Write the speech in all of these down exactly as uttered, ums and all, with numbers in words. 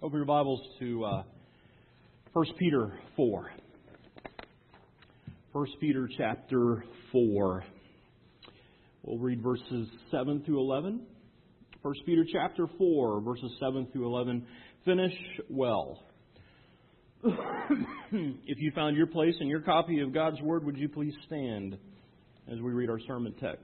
Open your Bibles to uh, First Peter four. First Peter chapter four. We'll read verses seven through eleven. First Peter chapter four, verses seven through eleven. Finish well. If you found your place in your copy of God's Word, would you please stand as we read our sermon text?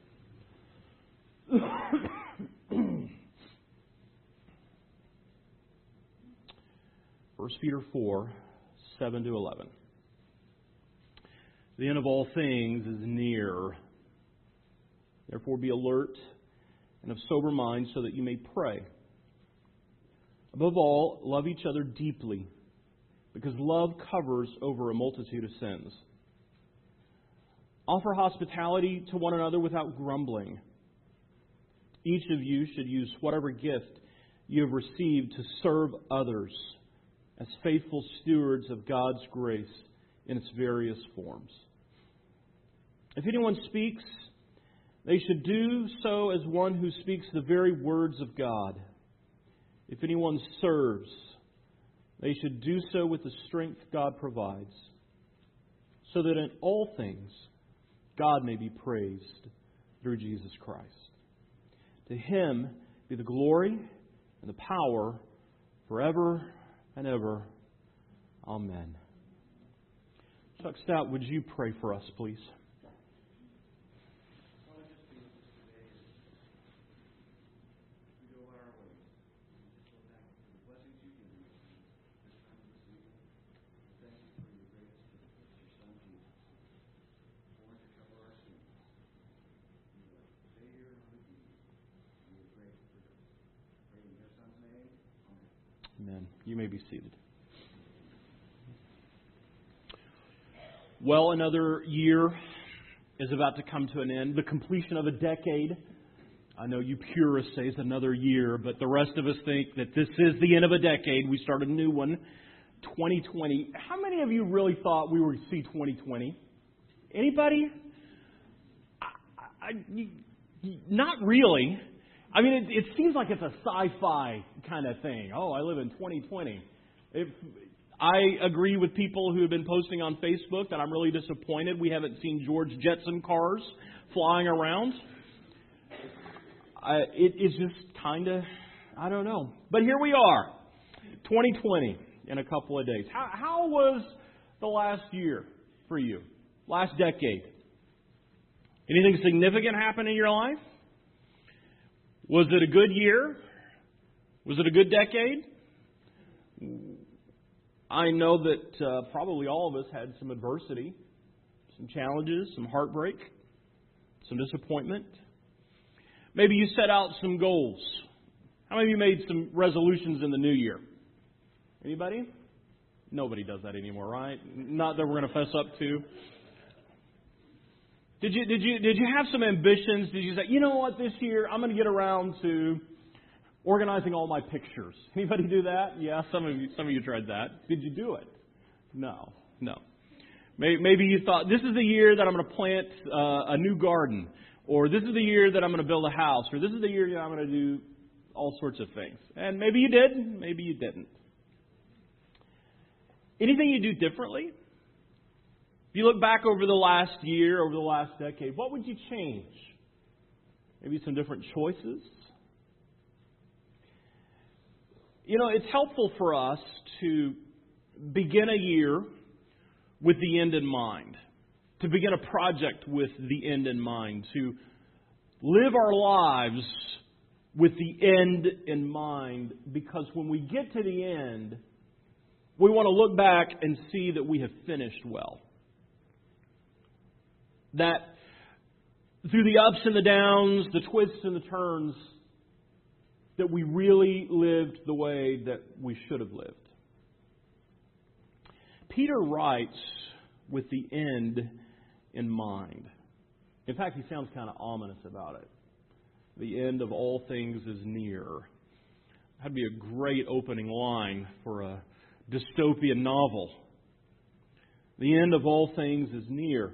First Peter four, seven to eleven. The end of all things is near. Therefore be alert and of sober mind so that you may pray. Above all, love each other deeply, because love covers over a multitude of sins. Offer hospitality to one another without grumbling. Each of you should use whatever gift you have received to serve others as faithful stewards of God's grace in its various forms. If anyone speaks, they should do so as one who speaks the very words of God. If anyone serves, they should do so with the strength God provides, so that in all things God may be praised through Jesus Christ. To Him be the glory and the power forever and ever. Amen. Chuck Stout, would you pray for us, please? Amen. You may be seated. Well, another year is about to come to an end. The completion of a decade. I know you purists say it's another year, but the rest of us think that this is the end of a decade. We start a new one, twenty twenty. How many of you really thought we would see twenty twenty? Anybody? I, I, not really. I mean, it, it seems like it's a sci-fi kind of thing. Oh, I live in twenty twenty. If, I agree with people who have been posting on Facebook that I'm really disappointed we haven't seen George Jetson cars flying around. I, it is just kind of, I don't know. But here we are, twenty twenty in a couple of days. How, how was the last year for you? Last decade? Anything significant happen in your life? Was it a good year? Was it a good decade? I know that uh, probably all of us had some adversity, some challenges, some heartbreak, some disappointment. Maybe you set out some goals. How many of you made some resolutions in the new year? Anybody? Nobody does that anymore, right? Not that we're going to fess up to. Did you did you did you have some ambitions? Did you say, you know what, this year I'm going to get around to organizing all my pictures? Anybody do that? Yeah, some of you some of you tried that. Did you do it? No, no. Maybe, maybe you thought, this is the year that I'm going to plant uh, a new garden, or this is the year that I'm going to build a house, or this is the year that I'm going to do all sorts of things. And maybe you did, maybe you didn't. Anything you do differently? If you look back over the last year, over the last decade, what would you change? Maybe some different choices. You know, it's helpful for us to begin a year with the end in mind, to begin a project with the end in mind, to live our lives with the end in mind, because when we get to the end, we want to look back and see that we have finished well. That through the ups and the downs, the twists and the turns, that we really lived the way that we should have lived. Peter writes with the end in mind. In fact, he sounds kind of ominous about it. The end of all things is near. That'd be a great opening line for a dystopian novel. The end of all things is near.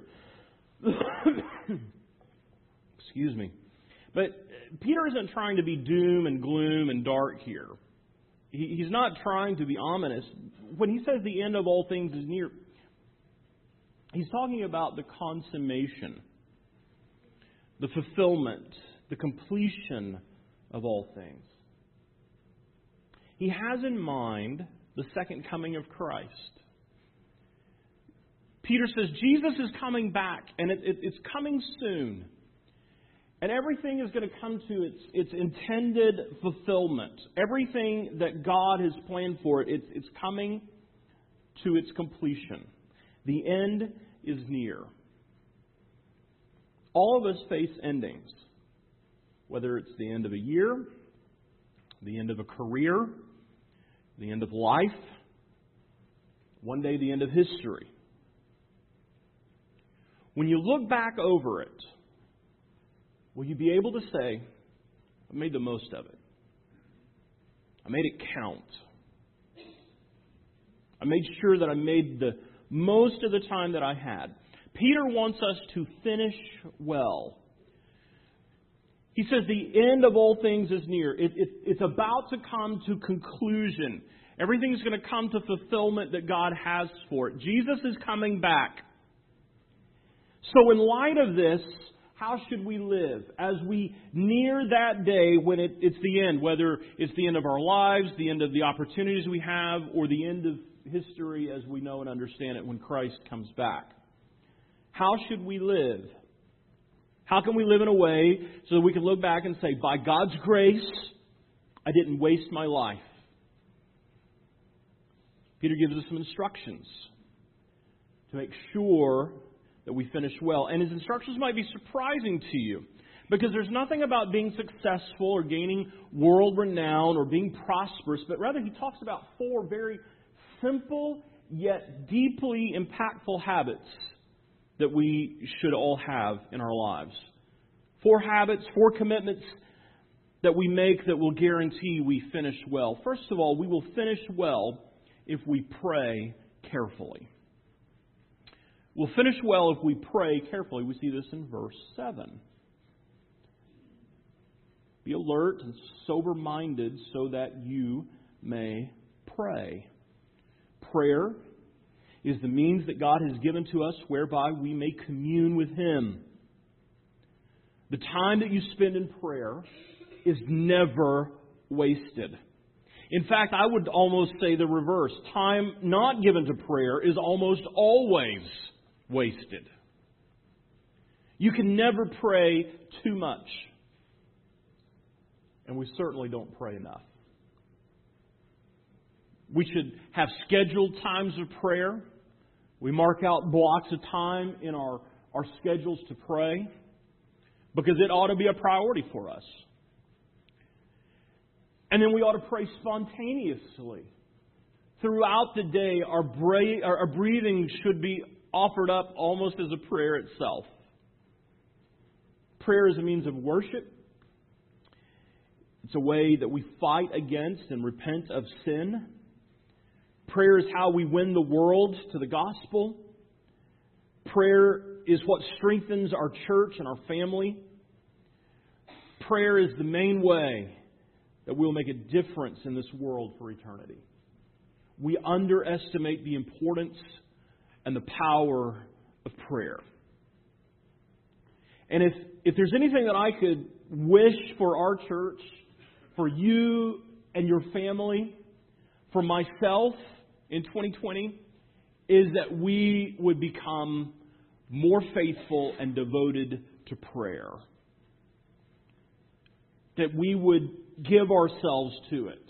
Excuse me. But Peter isn't trying to be doom and gloom and dark here. he, he's not trying to be ominous. When he says the end of all things is near, he's talking about the consummation, the fulfillment, the completion of all things. He has in mind the second coming of Christ. Peter says Jesus is coming back, and it, it, it's coming soon. And everything is going to come to its, its intended fulfillment. Everything that God has planned for it, it's, it's coming to its completion. The end is near. All of us face endings, whether it's the end of a year, the end of a career, the end of life, one day the end of history. When you look back over it, will you be able to say, I made the most of it? I made it count. I made sure that I made the most of the time that I had. Peter wants us to finish well. He says the end of all things is near. It, it, it's about to come to conclusion. Everything's going to come to fulfillment that God has for it. Jesus is coming back. So in light of this, how should we live as we near that day when it, it's the end, whether it's the end of our lives, the end of the opportunities we have, or the end of history as we know and understand it when Christ comes back? How should we live? How can we live in a way so that we can look back and say, by God's grace, I didn't waste my life? Peter gives us some instructions to make sure that we finish well. And his instructions might be surprising to you, because there's nothing about being successful or gaining world renown or being prosperous, but rather he talks about four very simple yet deeply impactful habits that we should all have in our lives. Four habits, four commitments that we make that will guarantee we finish well. First of all, we will finish well if we pray carefully. We'll finish well if we pray carefully. We see this in verse seven. Be alert and sober-minded so that you may pray. Prayer is the means that God has given to us whereby we may commune with Him. The time that you spend in prayer is never wasted. In fact, I would almost say the reverse. Time not given to prayer is almost always wasted. You can never pray too much. And we certainly don't pray enough. We should have scheduled times of prayer. We mark out blocks of time in our, our schedules to pray, because it ought to be a priority for us. And then we ought to pray spontaneously. Throughout the day, our, bra- our breathing should be offered up almost as a prayer itself. Prayer is a means of worship. It's a way that we fight against and repent of sin. Prayer is how we win the world to the gospel. Prayer is what strengthens our church and our family. Prayer is the main way that we'll make a difference in this world for eternity. We underestimate the importance and the power of prayer. And if, if there's anything that I could wish for our church, for you and your family, for myself in twenty twenty, is that we would become more faithful and devoted to prayer. That we would give ourselves to it.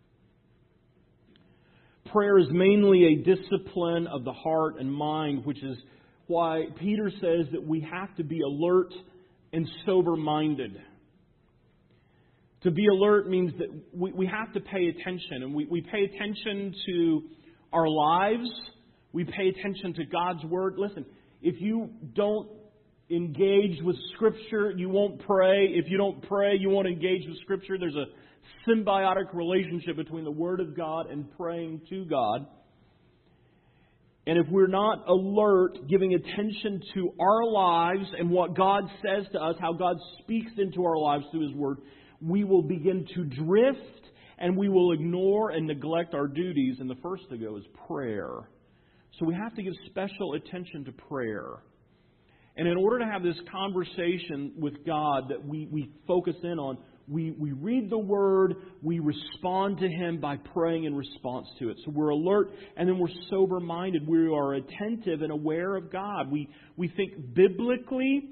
Prayer is mainly a discipline of the heart and mind, which is why Peter says that we have to be alert and sober-minded. To be alert means that we, we have to pay attention. And we, we pay attention to our lives. We pay attention to God's Word. Listen, if you don't engage with Scripture, you won't pray. If you don't pray, you won't engage with Scripture. There's a symbiotic relationship between the Word of God and praying to God. And if we're not alert, giving attention to our lives and what God says to us, how God speaks into our lives through His Word, we will begin to drift and we will ignore and neglect our duties, and the first to go is prayer. So we have to give special attention to prayer. And in order to have this conversation with God that we, we focus in on, we, we read the Word, we respond to Him by praying in response to it. So we're alert, and then we're sober-minded. We are attentive and aware of God. We, we think biblically,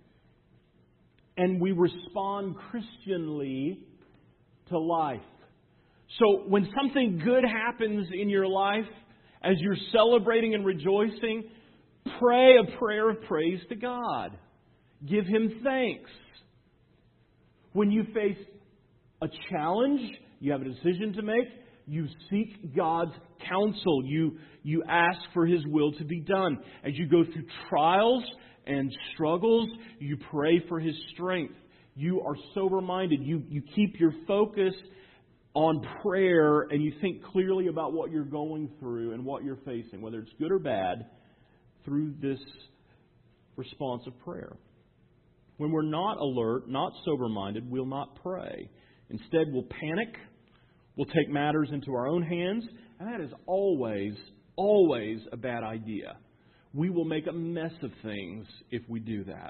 and we respond Christianly to life. So when something good happens in your life, as you're celebrating and rejoicing, pray a prayer of praise to God. Give Him thanks. When you face a challenge, you have a decision to make, you seek God's counsel. You, you ask for His will to be done. As you go through trials and struggles, you pray for His strength. You are sober-minded. You, you keep your focus on prayer, and you think clearly about what you're going through and what you're facing, whether it's good or bad, through this response of prayer. When we're not alert, not sober-minded, we'll not pray. Instead, we'll panic, we'll take matters into our own hands, and that is always, always a bad idea. We will make a mess of things if we do that.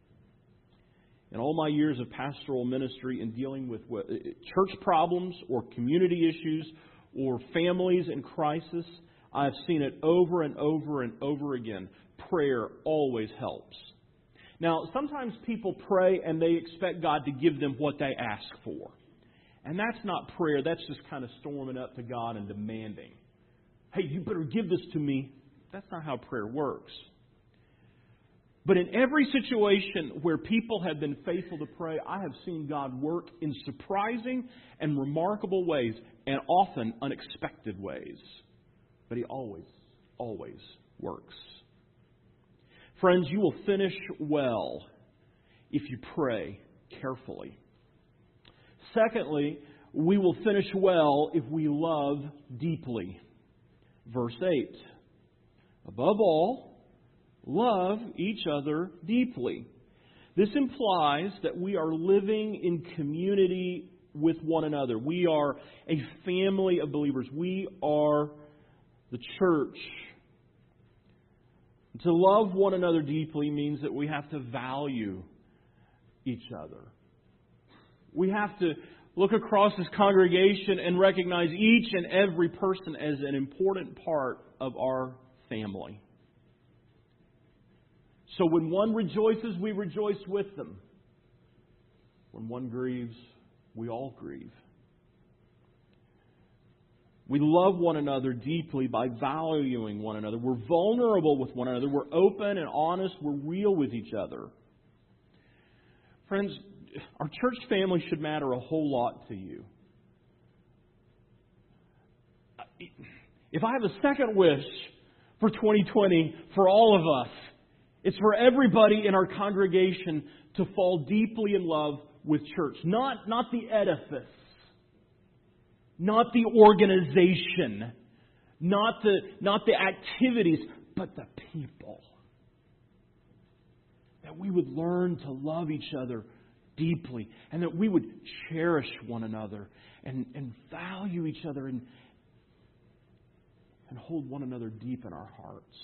In all my years of pastoral ministry and dealing with church problems or community issues or families in crisis, I've seen it over and over and over again. Prayer always helps. Now, sometimes people pray and they expect God to give them what they ask for. And that's not prayer. That's just kind of storming up to God and demanding, hey, you better give this to me. That's not how prayer works. But in every situation where people have been faithful to pray, I have seen God work in surprising and remarkable ways, and often unexpected ways. But He always, always works. Friends, you will finish well if you pray carefully. Secondly, we will finish well if we love deeply. Verse eight. Above all, love each other deeply. This implies that we are living in community with one another. We are a family of believers. We are the church. To love one another deeply means that we have to value each other. We have to look across this congregation and recognize each and every person as an important part of our family. So when one rejoices, we rejoice with them. When one grieves, we all grieve. We love one another deeply by valuing one another. We're vulnerable with one another. We're open and honest. We're real with each other. Friends, our church family should matter a whole lot to you. If I have a second wish for twenty twenty for all of us, it's for everybody in our congregation to fall deeply in love with church. Not, not the edifice. Not the organization. Not the, not the activities. But the people. That we would learn to love each other deeply. And that we would cherish one another. And, and value each other. And, and hold one another deep in our hearts.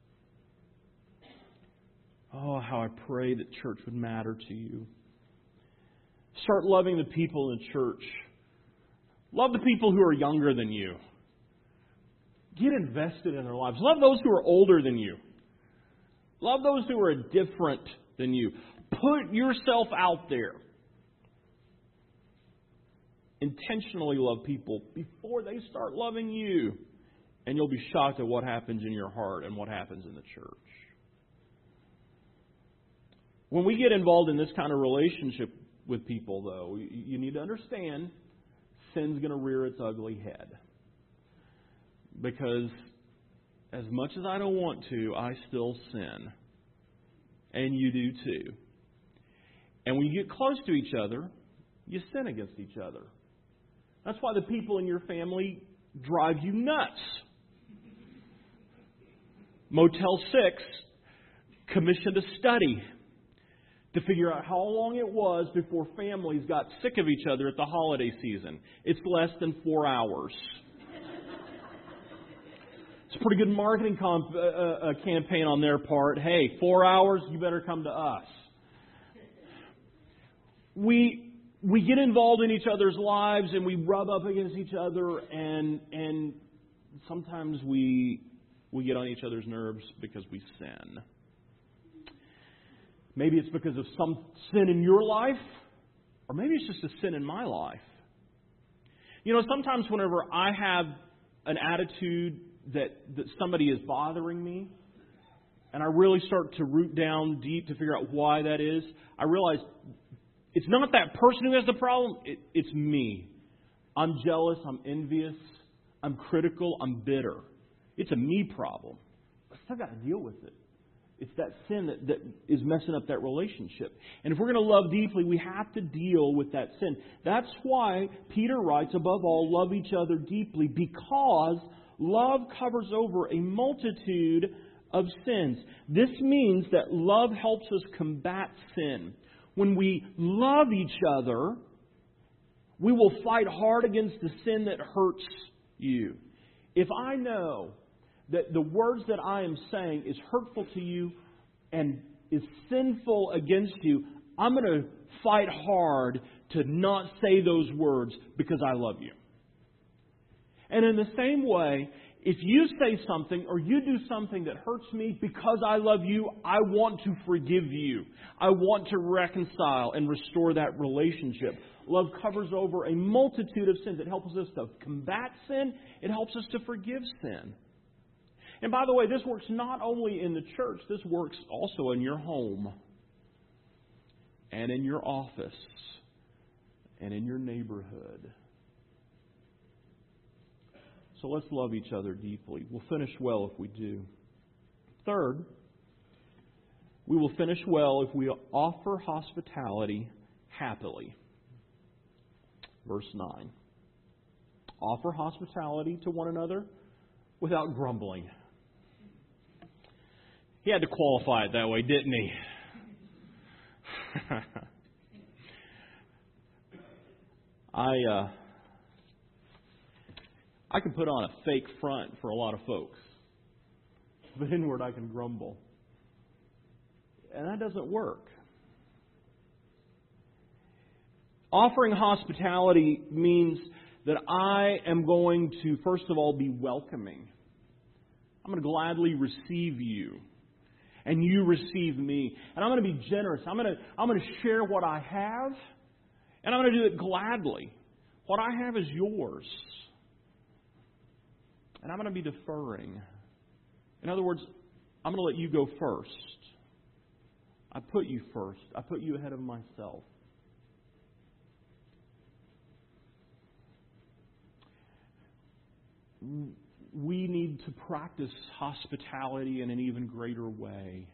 Oh, how I pray that church would matter to you. Start loving the people in the church. Love the people who are younger than you. Get invested in their lives. Love those who are older than you. Love those who are different than you. Put yourself out there. Intentionally love people before they start loving you. And you'll be shocked at what happens in your heart and what happens in the church. When we get involved in this kind of relationship with people, though, you need to understand sin's going to rear its ugly head. Because as much as I don't want to, I still sin. And you do too. And when you get close to each other, you sin against each other. That's why the people in your family drive you nuts. Motel six commissioned a study to figure out how long it was before families got sick of each other at the holiday season. It's less than four hours. It's a pretty good marketing comp, uh, uh, campaign on their part. Hey, four hours, you better come to us. We we get involved in each other's lives and we rub up against each other, and and sometimes we we get on each other's nerves because we sin. Maybe it's because of some sin in your life, or maybe it's just a sin in my life. You know, sometimes whenever I have an attitude that, that somebody is bothering me, and I really start to root down deep to figure out why that is, I realize it's not that person who has the problem, it, it's me. I'm jealous, I'm envious, I'm critical, I'm bitter. It's a me problem. I still got to deal with it. It's that sin that, that is messing up that relationship. And if we're going to love deeply, we have to deal with that sin. That's why Peter writes, above all, love each other deeply, because love covers over a multitude of sins. This means that love helps us combat sin. When we love each other, we will fight hard against the sin that hurts you. If I know that the words that I am saying is hurtful to you and is sinful against you, I'm going to fight hard to not say those words because I love you. And in the same way, if you say something or you do something that hurts me because I love you, I want to forgive you. I want to reconcile and restore that relationship. Love covers over a multitude of sins. It helps us to combat sin. It helps us to forgive sin. And by the way, this works not only in the church, this works also in your home and in your office and in your neighborhood. So let's love each other deeply. We'll finish well if we do. Third, we will finish well if we offer hospitality happily. Verse nine. Offer hospitality to one another without grumbling. He had to qualify it that way, didn't he? I uh, I can put on a fake front for a lot of folks, but inward I can grumble. And that doesn't work. Offering hospitality means that I am going to, first of all, be welcoming. I'm going to gladly receive you. And you receive me. And I'm going to be generous. I'm going to, I'm going to share what I have. And I'm going to do it gladly. What I have is yours. And I'm going to be deferring. In other words, I'm going to let you go first. I put you first. I put you ahead of myself. We need to practice hospitality in an even greater way.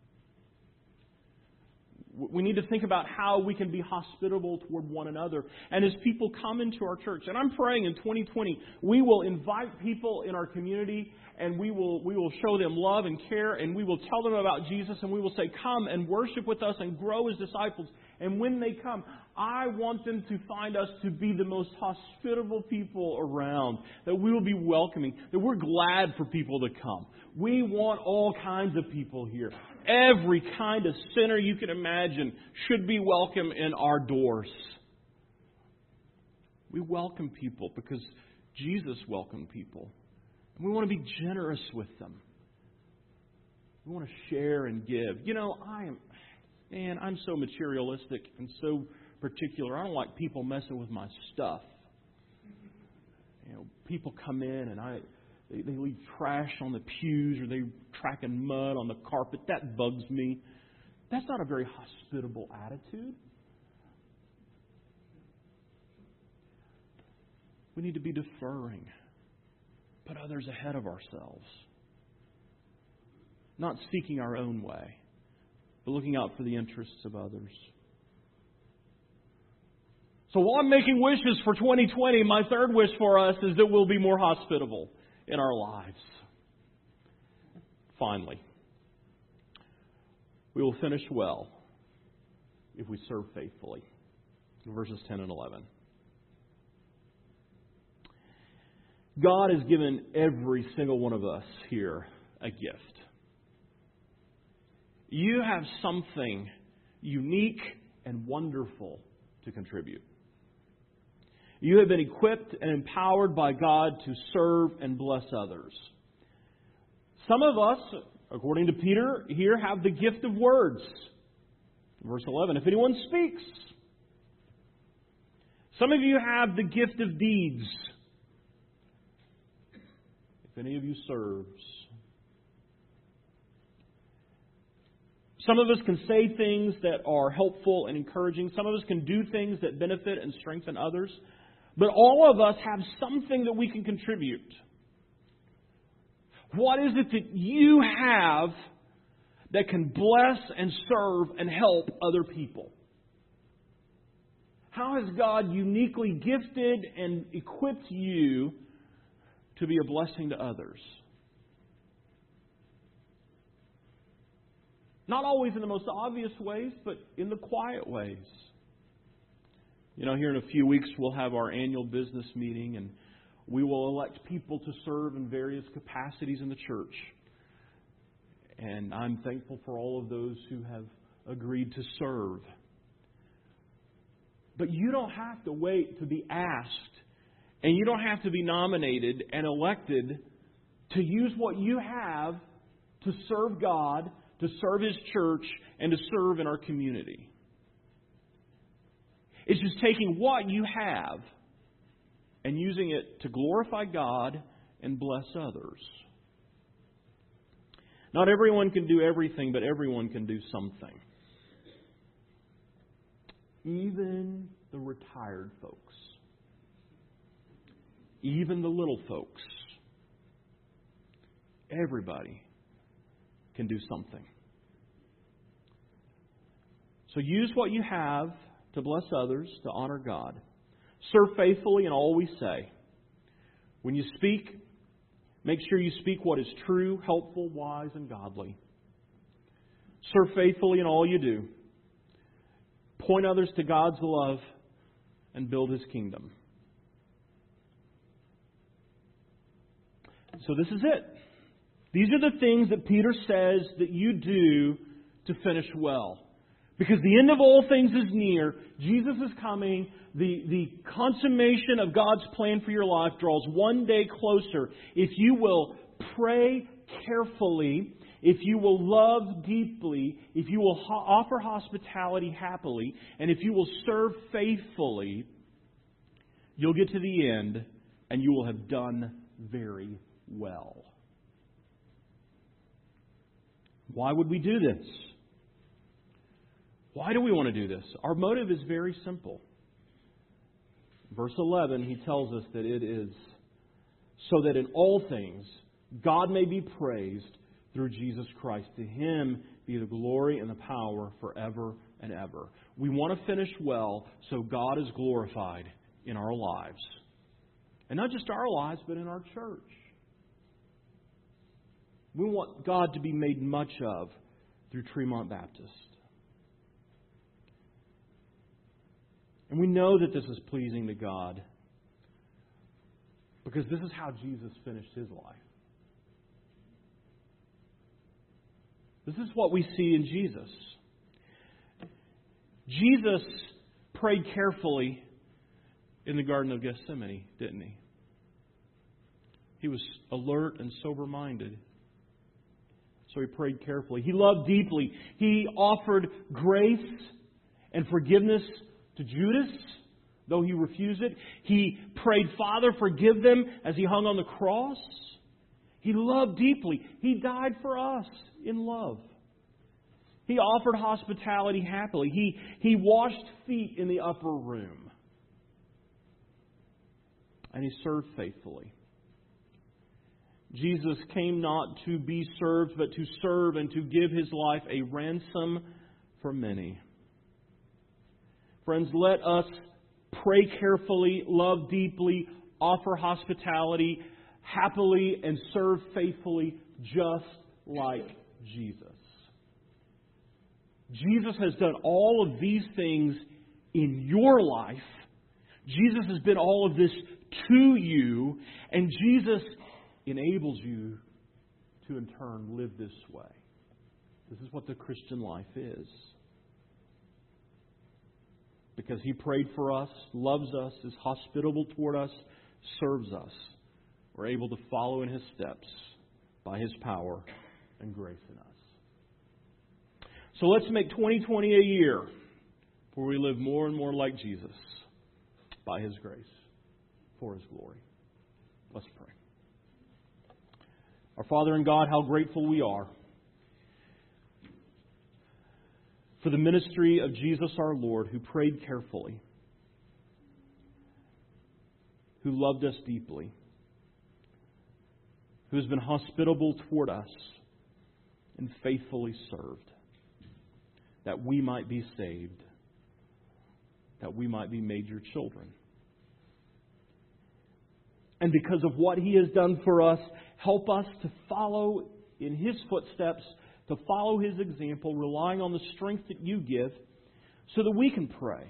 We need to think about how we can be hospitable toward one another. And as people come into our church, and I'm praying in twenty twenty, we will invite people in our community and we will we will show them love and care, and we will tell them about Jesus, and we will say, come and worship with us and grow as disciples. And when they come, I want them to find us to be the most hospitable people around, that we will be welcoming, that we're glad for people to come. We want all kinds of people here. Every kind of sinner you can imagine should be welcome in our doors. We welcome people because Jesus welcomed people. And we want to be generous with them. We want to share and give. You know, I am, man, I'm so materialistic and so particular. I don't like people messing with my stuff. You know, people come in and I, they, they leave trash on the pews, or they tracking mud on the carpet. That bugs me. That's not a very hospitable attitude. We need to be deferring. Put others ahead of ourselves. Not seeking our own way, but looking out for the interests of others. So while I'm making wishes for twenty twenty, my third wish for us is that we'll be more hospitable in our lives. Finally, we will finish well if we serve faithfully. Verses ten and eleven. God has given every single one of us here a gift. You have something unique and wonderful to contribute. You have been equipped and empowered by God to serve and bless others. Some of us, according to Peter, here have the gift of words. Verse eleven, if anyone speaks. Some of you have the gift of deeds. If any of you serves. Some of us can say things that are helpful and encouraging. Some of us can do things that benefit and strengthen others. But all of us have something that we can contribute. What is it that you have that can bless and serve and help other people? How has God uniquely gifted and equipped you to be a blessing to others? Not always in the most obvious ways, but in the quiet ways. You know, here in a few weeks we'll have our annual business meeting, and we will elect people to serve in various capacities in the church. And I'm thankful for all of those who have agreed to serve. But you don't have to wait to be asked, and you don't have to be nominated and elected to use what you have to serve God, to serve His church, and to serve in our community. It's just taking what you have and using it to glorify God and bless others. Not everyone can do everything, but everyone can do something. Even the retired folks. Even the little folks. Everybody can do something. So use what you have to bless others, to honor God. Serve faithfully in all we say. When you speak, make sure you speak what is true, helpful, wise, and godly. Serve faithfully in all you do. Point others to God's love and build His kingdom. So this is it. These are the things that Peter says that you do to finish well. Because the end of all things is near. Jesus is coming. The, the consummation of God's plan for your life draws one day closer. If you will pray carefully, if you will love deeply, if you will ho- offer hospitality happily, and if you will serve faithfully, you'll get to the end and you will have done very well. Why would we do this? Why do we want to do this? Our motive is very simple. Verse eleven, he tells us that it is so that in all things God may be praised through Jesus Christ. To Him be the glory and the power forever and ever. We want to finish well so God is glorified in our lives. And not just our lives, but in our church. We want God to be made much of through Tremont Baptist. And we know that this is pleasing to God because this is how Jesus finished His life. This is what we see in Jesus. Jesus prayed carefully in the Garden of Gethsemane, didn't He? He was alert and sober-minded. So He prayed carefully. He loved deeply. He offered grace and forgiveness to Judas, though he refused it. He prayed, Father, forgive them, as He hung on the cross. He loved deeply. He died for us in love. He offered hospitality happily. He, he washed feet in the upper room. And He served faithfully. Jesus came not to be served, but to serve and to give His life a ransom for many. Friends, let us pray carefully, love deeply, offer hospitality happily, and serve faithfully just like Jesus. Jesus has done all of these things in your life. Jesus has been all of this to you, and Jesus enables you to in turn live this way. This is what the Christian life is. Because He prayed for us, loves us, is hospitable toward us, serves us. We're able to follow in His steps by His power and grace in us. So let's make twenty twenty a year where we live more and more like Jesus by His grace, for His glory. Let's pray. Our Father in God, how grateful we are for the ministry of Jesus our Lord, who prayed carefully, who loved us deeply, who has been hospitable toward us and faithfully served, that we might be saved, that we might be made your children. And because of what He has done for us, help us to follow in His footsteps, to follow His example, relying on the strength that you give, so that we can pray,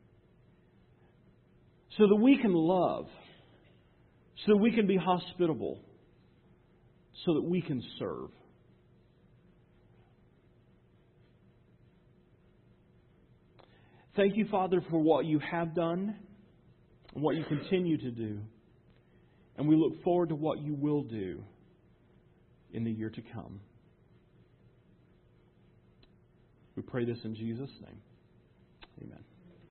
so that we can love, so that we can be hospitable, so that we can serve. Thank you, Father, for what you have done and what you continue to do. And we look forward to what you will do in the year to come. We pray this in Jesus' name. Amen.